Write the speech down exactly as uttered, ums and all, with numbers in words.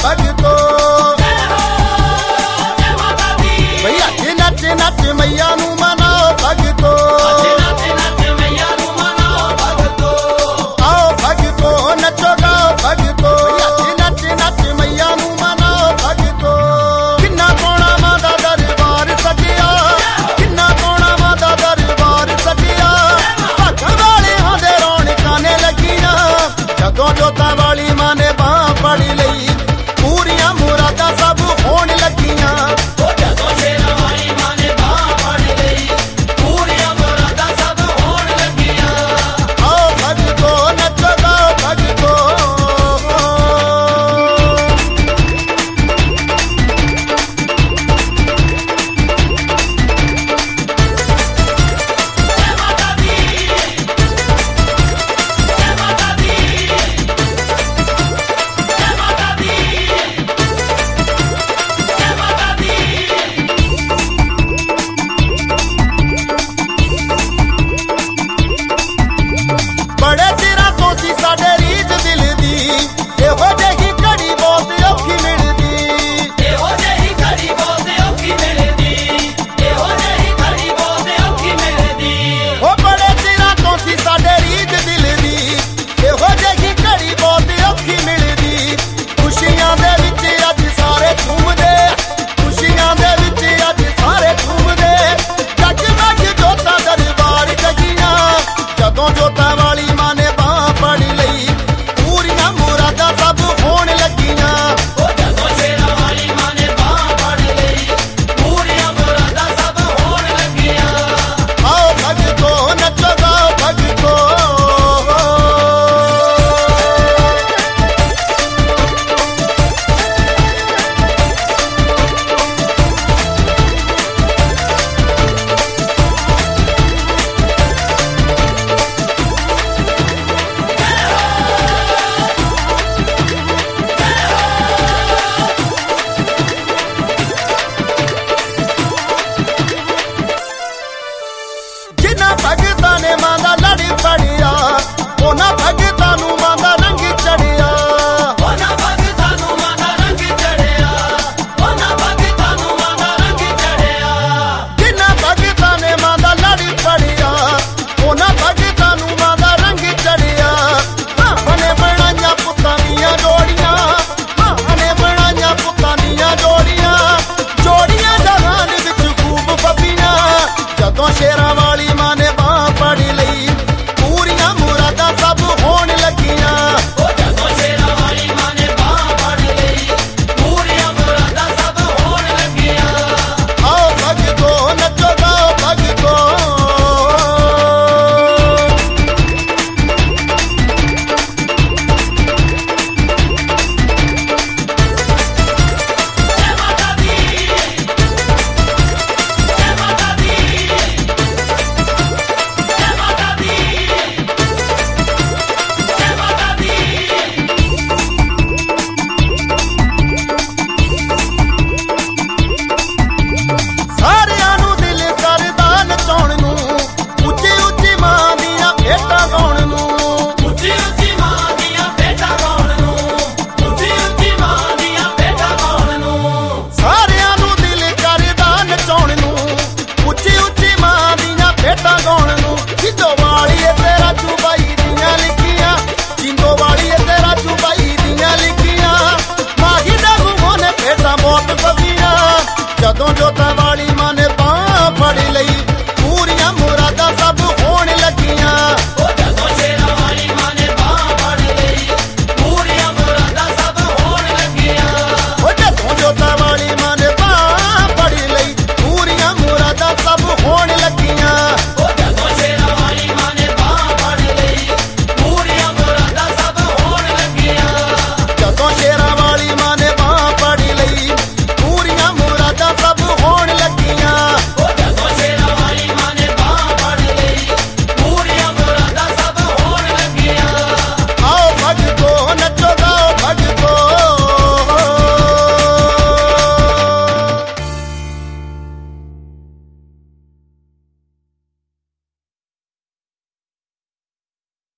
भगतो भैया जी नच नच मैया नू मनाओ भगतो आओ भगतो नचो गाओ भगतो भैया जी नच नच मैया नू मनाओ भगतो किन्ना सोहना मां दा दरबार सजिया किन्ना सोहना मां दा दरबार सजिया भागां वालियां दे रौनकां ने लगियां जदों जोतां वाली मां ने बां फड़ लई पूरियां मुरादां सब होण लगियां बड़े चिरां तो सी साडे रीझ दिल दी एहो जेही घड़ी बहुत औखी मिलदी एहो जेही घड़ी बहुत औखी मिलदी एहो जेही घड़ी बहुत औखी मिलदी ओ बड़े चिरां तो सी साडे रीझ दिल दी एहो जेही घड़ी बहुत औखी मिलदी खुशियां दे विच अज सारे झूमदे खुशियां दे विच अज सारे झूमदे जगमग जोतां दरबार जगियां जदों जोतां वाली मां ने बां फड़ लई पूरियां मुरादां सब होण लगियां ओ जदों शेरां वाली मां ने बां फड़ लई पूरियां मुरादां सब होण लगियां आओ भगतो नचो गाओ भगतो जिन्हां भगतां ने मां दा लड़ फड़िया उन्हां भगतां नू मां दा रंग चढ़िया उन्हां भगतां नू मां दा रंग चढ़िया उन्हां भगतां नू मां दा रंग चढ़िया जिन्हां भगतां ने मां दा लड़ फड़िया उन्हां भगतां नू मां दा रंग चढ़िया मां ने बनाईयां पुत्तां दीयां जोड़ियां मां ने बनाईयां पुत्तां दीयां जोड़ियां जोड़ियां जहान विच खूब फब्बियां जदों शेरां वाली मां ने बां फड़ लई पूरियां मुरादां सब होण लगियां ओ जदों शेरां वाली मां ने बां फड़ लई पूरियां मुरादां सब होण लगियां आओ भगतो नचो गाओ भगतो जय माता दी जय माता दी जय माता दी जय माता दी ਸਾਰਿਆਂ ਨੂੰ ਦਿਲ ਕਰਦਾ ਨਚਾਉਣ ਨੂੰ ਉੱਚੀ ਉੱਚੀ ਮਾਂ ਦੀਆਂ ਭੇਟਾਂ ਗਾਉਣ ਨੂੰ ਉੱਚੀ ਉੱਚੀ ਮਾਂ ਦੀਆਂ ਭੇਟਾਂ ਗਾਉਣ ਨੂੰ ਉੱਚੀ ਉੱਚੀ ਮਾਂ ਦੀਆਂ ਭੇਟਾਂ ਗਾਉਣ ਨੂੰ ਸਾਰਿਆਂ ਨੂੰ ਦਿਲ ਕਰਦਾ ਨਚਾਉਣ ਨੂੰ ਉੱਚੀ ਉੱਚੀ ਮਾਂ ਦੀਆਂ ਭੇਟਾਂ ਗਾਉਣ ਨੂੰ ਜਿੰਦੋ ਵਾਲੀਏ ਤੇਰਾ ਚੁਬਾਈ ਦੀਆਂ ਲਿਖੀਆਂ ਜਿੰਦੋ ਵਾਲੀਏ ਤੇਰਾ ਚੁਬਾਈ ਦੀਆਂ ਲਿਖੀਆਂ ਮਾਹੀ ਦੇ ਮੂੰਹੋਂ ਨੇ ਭੇਟਾਂ ਬਹੁਤ ਪਵੀਆਂ ਜਦੋਂ ਜੋਤਾਂ